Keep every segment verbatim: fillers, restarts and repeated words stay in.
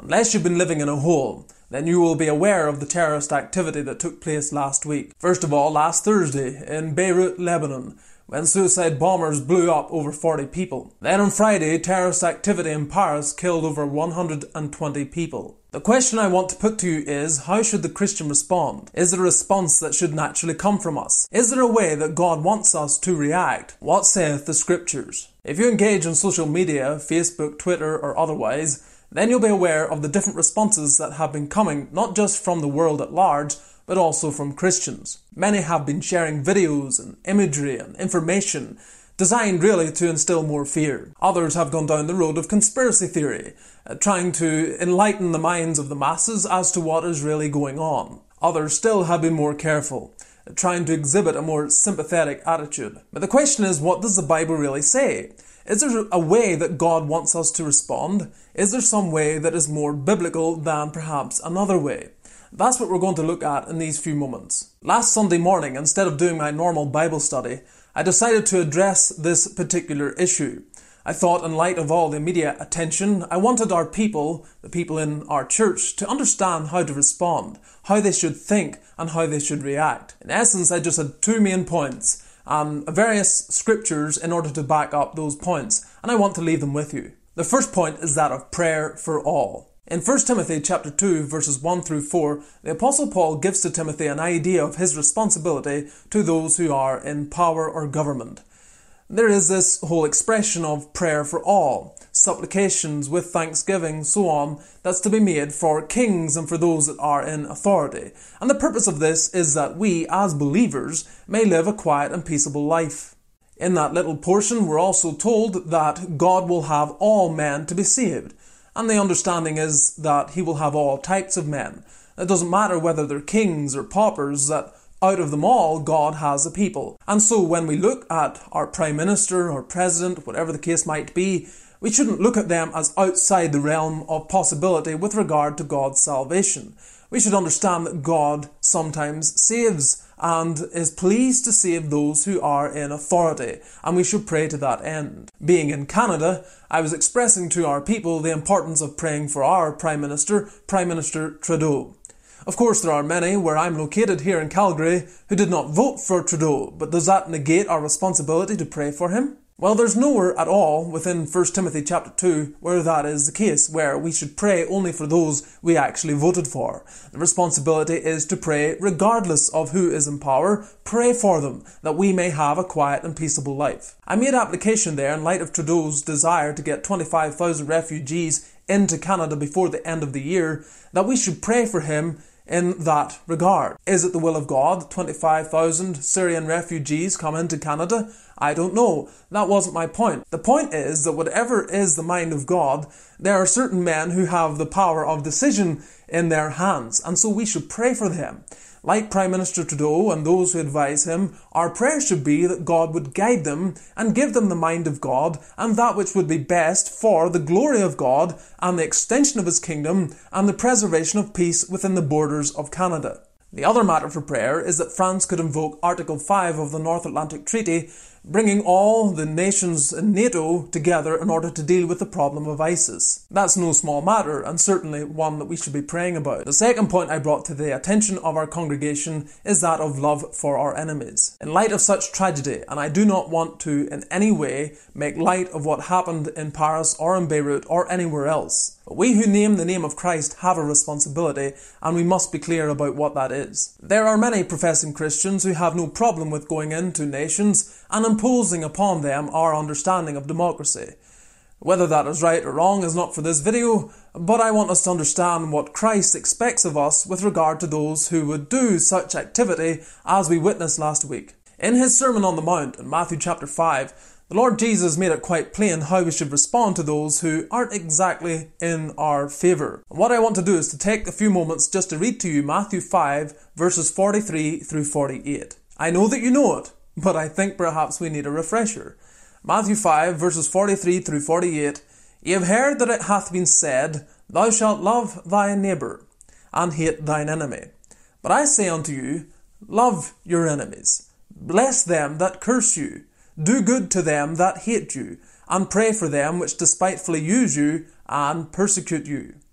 Unless you've been living in a hole, then you will be aware of the terrorist activity that took place last week. First of all, last Thursday in Beirut, Lebanon, when suicide bombers blew up over forty people. Then on Friday, terrorist activity in Paris killed over one hundred twenty people. The question I want to put to you is, how should the Christian respond? Is there a response that should naturally come from us? Is there a way that God wants us to react? What saith the Scriptures? If you engage on social media, Facebook, Twitter or otherwise, then you'll be aware of the different responses that have been coming, not just from the world at large, but also from Christians. Many have been sharing videos and imagery and information designed really to instill more fear. Others have gone down the road of conspiracy theory, uh, trying to enlighten the minds of the masses as to what is really going on. Others still have been more careful, uh, trying to exhibit a more sympathetic attitude. But the question is, what does the Bible really say? Is there a way that God wants us to respond? Is there some way that is more biblical than perhaps another way? That's what we're going to look at in these few moments. Last Sunday morning, instead of doing my normal Bible study, I decided to address this particular issue. I thought, in light of all the media attention, I wanted our people, the people in our church, to understand how to respond, how they should think, and how they should react. In essence, I just had two main points, and various scriptures in order to back up those points, and I want to leave them with you. The first point is that of prayer for all. In First Timothy chapter two, verses one through four, the Apostle Paul gives to Timothy an idea of his responsibility to those who are in power or government. There is this whole expression of prayer for all, supplications with thanksgiving, so on, that's to be made for kings and for those that are in authority. And the purpose of this is that we, as believers, may live a quiet and peaceable life. In that little portion, we're also told that God will have all men to be saved. And the understanding is that he will have all types of men. It doesn't matter whether they're kings or paupers, that out of them all, God has a people. And so when we look at our Prime Minister or President, whatever the case might be, we shouldn't look at them as outside the realm of possibility with regard to God's salvation. We should understand that God sometimes saves and is pleased to save those who are in authority, and we should pray to that end. Being in Canada, I was expressing to our people the importance of praying for our Prime Minister, Prime Minister Trudeau. Of course, there are many, where I'm located here in Calgary, who did not vote for Trudeau, but does that negate our responsibility to pray for him? Well, there's nowhere at all within First Timothy chapter two where that is the case, where we should pray only for those we actually voted for. The responsibility is to pray regardless of who is in power. Pray for them, that we may have a quiet and peaceable life. I made application there in light of Trudeau's desire to get twenty-five thousand refugees into Canada before the end of the year, that we should pray for him in that regard. Is it the will of God twenty-five thousand Syrian refugees come into Canada? I don't know. That wasn't my point. The point is that whatever is the mind of God, there are certain men who have the power of decision in their hands, and so we should pray for them. Like Prime Minister Trudeau and those who advise him, our prayer should be that God would guide them and give them the mind of God and that which would be best for the glory of God and the extension of his kingdom and the preservation of peace within the borders of Canada. The other matter for prayer is that France could invoke Article five of the North Atlantic Treaty, bringing all the nations in NATO together in order to deal with the problem of ISIS. That's no small matter, and certainly one that we should be praying about. The second point I brought to the attention of our congregation is that of love for our enemies. In light of such tragedy, and I do not want to in any way make light of what happened in Paris or in Beirut or anywhere else, but we who name the name of Christ have a responsibility, and we must be clear about what that is. There are many professing Christians who have no problem with going into nations and imposing upon them our understanding of democracy. Whether that is right or wrong is not for this video, but I want us to understand what Christ expects of us with regard to those who would do such activity as we witnessed last week. In his Sermon on the Mount in Matthew chapter five, the Lord Jesus made it quite plain how we should respond to those who aren't exactly in our favour. And what I want to do is to take a few moments just to read to you Matthew five verses forty-three through forty-eight. I know that you know it, but I think perhaps we need a refresher. Matthew five verses forty-three through forty-eight. Ye have heard that it hath been said, Thou shalt love thy neighbour, and hate thine enemy. But I say unto you, love your enemies, bless them that curse you, do good to them that hate you, and pray for them which despitefully use you and persecute you,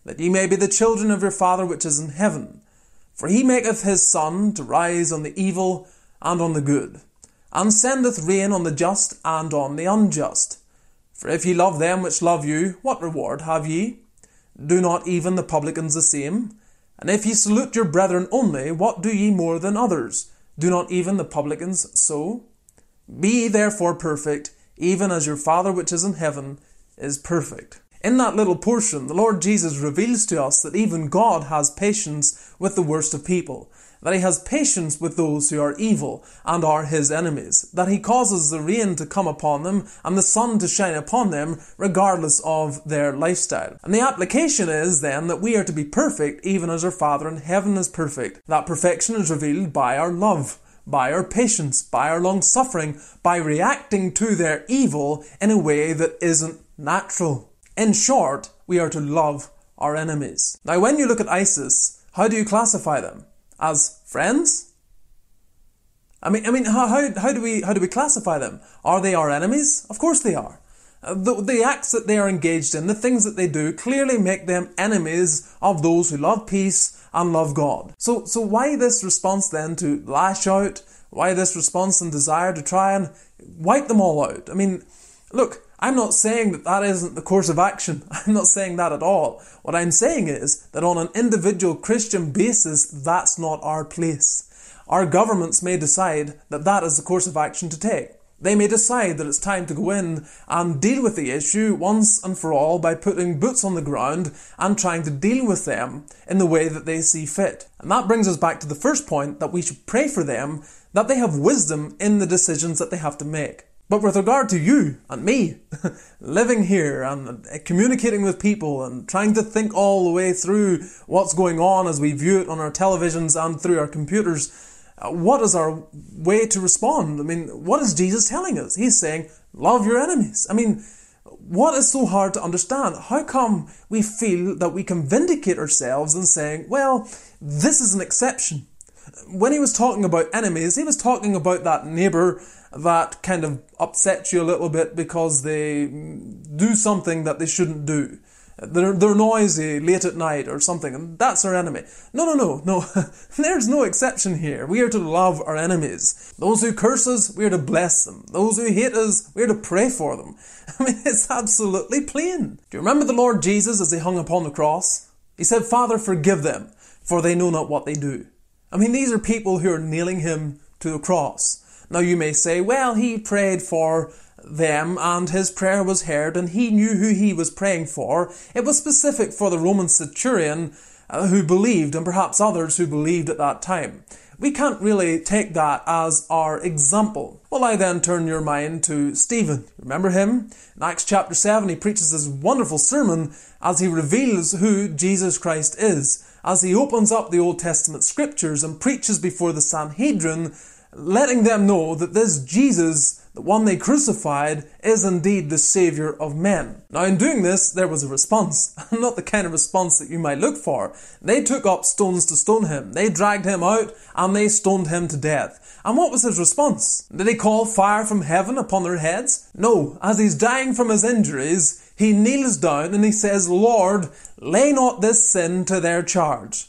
that ye may be the children of your Father which is in heaven. For he maketh his sun to rise on the evil and on the good, and sendeth rain on the just and on the unjust. For if ye love them which love you, what reward have ye? Do not even the publicans the same? And if ye salute your brethren only, what do ye more than others? Do not even the publicans so? Be ye therefore perfect, even as your Father which is in heaven is perfect. In that little portion, the Lord Jesus reveals to us that even God has patience with the worst of people, that he has patience with those who are evil and are his enemies, that he causes the rain to come upon them and the sun to shine upon them regardless of their lifestyle. And the application is then that we are to be perfect even as our Father in heaven is perfect. That perfection is revealed by our love, by our patience, by our long-suffering, by reacting to their evil in a way that isn't natural. In short, we are to love our enemies. Now, when you look at ISIS, how do you classify them? As friends? I mean, I mean, how, how, how do we how do we classify them? Are they our enemies? Of course they are. Uh, the, the acts that they are engaged in, the things that they do, clearly make them enemies of those who love peace and love God. So, so why this response then to lash out? Why this response and desire to try and wipe them all out? I mean, look, I'm not saying that that isn't the course of action. I'm not saying that at all. What I'm saying is that on an individual Christian basis, that's not our place. Our governments may decide that that is the course of action to take. They may decide that it's time to go in and deal with the issue once and for all by putting boots on the ground and trying to deal with them in the way that they see fit. And that brings us back to the first point, that we should pray for them, that they have wisdom in the decisions that they have to make. But with regard to you and me, living here and communicating with people and trying to think all the way through what's going on as we view it on our televisions and through our computers, uh, what is our way to respond? I mean, what is Jesus telling us? He's saying, love your enemies. I mean, what is so hard to understand? How come we feel that we can vindicate ourselves in saying, well, this is an exception? When he was talking about enemies, he was talking about that neighbour that kind of upsets you a little bit because they do something that they shouldn't do. They're, they're noisy late at night or something, and that's our enemy. No, no, no, no. There's no exception here. We are to love our enemies. Those who curse us, we are to bless them. Those who hate us, we are to pray for them. I mean, it's absolutely plain. Do you remember the Lord Jesus as he hung upon the cross? He said, Father, forgive them, for they know not what they do. I mean, these are people who are nailing him to the cross. Now you may say, well, he prayed for them and his prayer was heard and he knew who he was praying for. It was specific for the Roman centurion uh, who believed, and perhaps others who believed at that time. We can't really take that as our example. Well, I then turn your mind to Stephen. Remember him? In Acts chapter seven, he preaches this wonderful sermon as he reveals who Jesus Christ is, as he opens up the Old Testament scriptures and preaches before the Sanhedrin, letting them know that this Jesus, the one they crucified, is indeed the Saviour of men. Now in doing this, there was a response, not the kind of response that you might look for. They took up stones to stone him. They dragged him out and they stoned him to death. And what was his response? Did he call fire from heaven upon their heads? No. As he's dying from his injuries, he kneels down and he says, Lord, lay not this sin to their charge.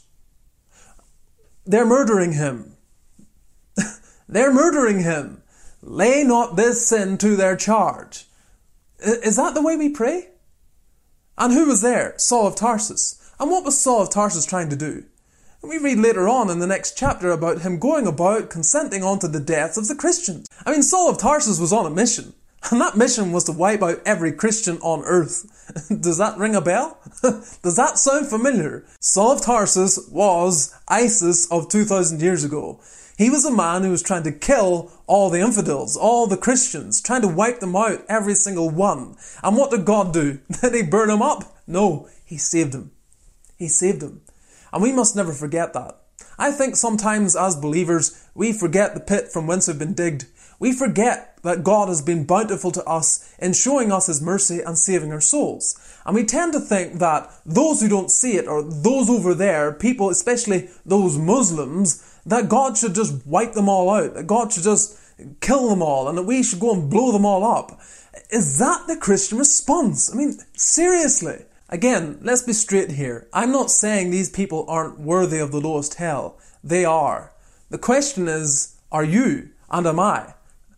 They're murdering him. They're murdering him. Lay not this sin to their charge. Is that the way we pray? And who was there? Saul of Tarsus. And what was Saul of Tarsus trying to do? We read later on in the next chapter about him going about consenting unto the deaths of the Christians. I mean, Saul of Tarsus was on a mission. And that mission was to wipe out every Christian on earth. Does that ring a bell? Does that sound familiar? Saul of Tarsus was ISIS of two thousand years ago. He was a man who was trying to kill all the infidels, all the Christians, trying to wipe them out, every single one. And what did God do? Did he burn him up? No, he saved him. He saved him. And we must never forget that. I think sometimes as believers, we forget the pit from whence we've been digged. We forget that God has been bountiful to us in showing us his mercy and saving our souls. And we tend to think that those who don't see it, or those over there, people, especially those Muslims, that God should just wipe them all out, that God should just kill them all, and that we should go and blow them all up. Is that the Christian response? I mean, seriously. Again, let's be straight here. I'm not saying these people aren't worthy of the lowest hell. They are. The question is, are you and am I?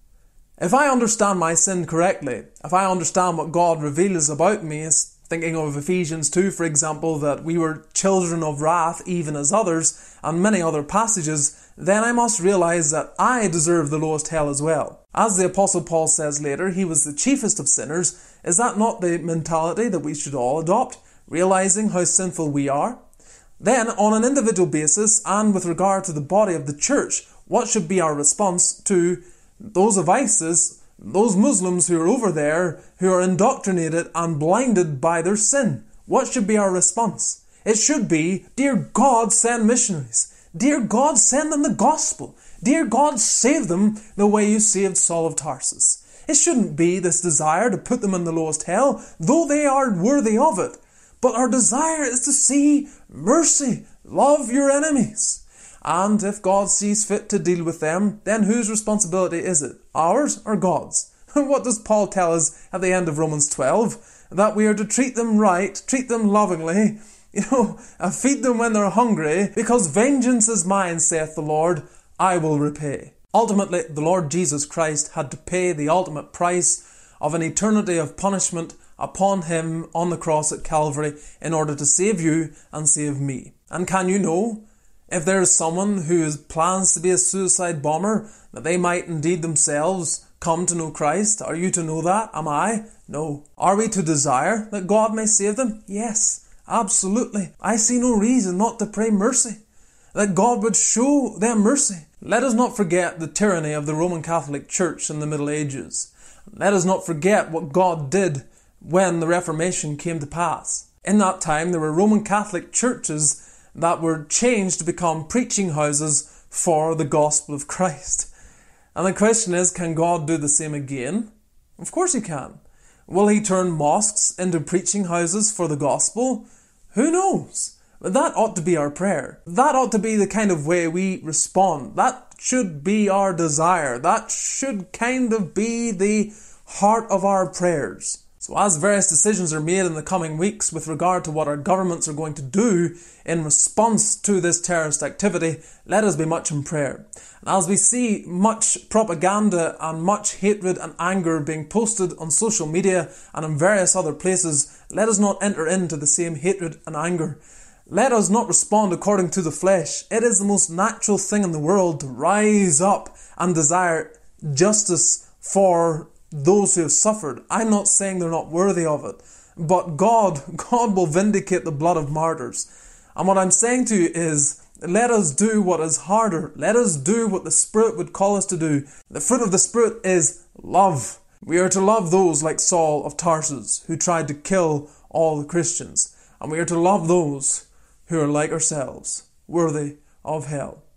If I understand my sin correctly, if I understand what God reveals about me, as thinking of Ephesians two, for example, that we were children of wrath even as others, and many other passages, then I must realize that I deserve the lowest hell as well. As the Apostle Paul says later, he was the chiefest of sinners. Is that not the mentality that we should all adopt, realizing how sinful we are? Then, on an individual basis, and with regard to the body of the church, what should be our response to those of ISIS, those Muslims who are over there, who are indoctrinated and blinded by their sin? What should be our response? It should be, dear God, send missionaries. Dear God, send them the gospel. Dear God, save them the way you saved Saul of Tarsus. It shouldn't be this desire to put them in the lowest hell, though they are worthy of it. But our desire is to see mercy. Love your enemies. And if God sees fit to deal with them, then whose responsibility is it? Ours or God's? What does Paul tell us at the end of Romans twelve? That we are to treat them right, treat them lovingly, you know, and feed them when they're hungry, because vengeance is mine, saith the Lord, I will repay. Ultimately, the Lord Jesus Christ had to pay the ultimate price of an eternity of punishment upon him on the cross at Calvary in order to save you and save me. And can you know, if there is someone who plans to be a suicide bomber, that they might indeed themselves come to know Christ? Are you to know that? Am I? No. Are we to desire that God may save them? Yes, absolutely. I see no reason not to pray mercy, that God would show them mercy. Let us not forget the tyranny of the Roman Catholic Church in the Middle Ages. Let us not forget what God did when the Reformation came to pass. In that time, there were Roman Catholic churches that were changed to become preaching houses for the gospel of Christ. And the question is, can God do the same again? Of course he can. Will he turn mosques into preaching houses for the gospel? Who knows? But that ought to be our prayer. That ought to be the kind of way we respond. That should be our desire. That should kind of be the heart of our prayers. So as various decisions are made in the coming weeks with regard to what our governments are going to do in response to this terrorist activity, let us be much in prayer. And as we see much propaganda and much hatred and anger being posted on social media and in various other places, let us not enter into the same hatred and anger. Let us not respond according to the flesh. It is the most natural thing in the world to rise up and desire justice for those who have suffered. I'm not saying they're not worthy of it, but God, God will vindicate the blood of martyrs. And what I'm saying to you is, let us do what is harder. Let us do what the Spirit would call us to do. The fruit of the Spirit is love. We are to love those like Saul of Tarsus, who tried to kill all the Christians. And we are to love those who are like ourselves, worthy of hell.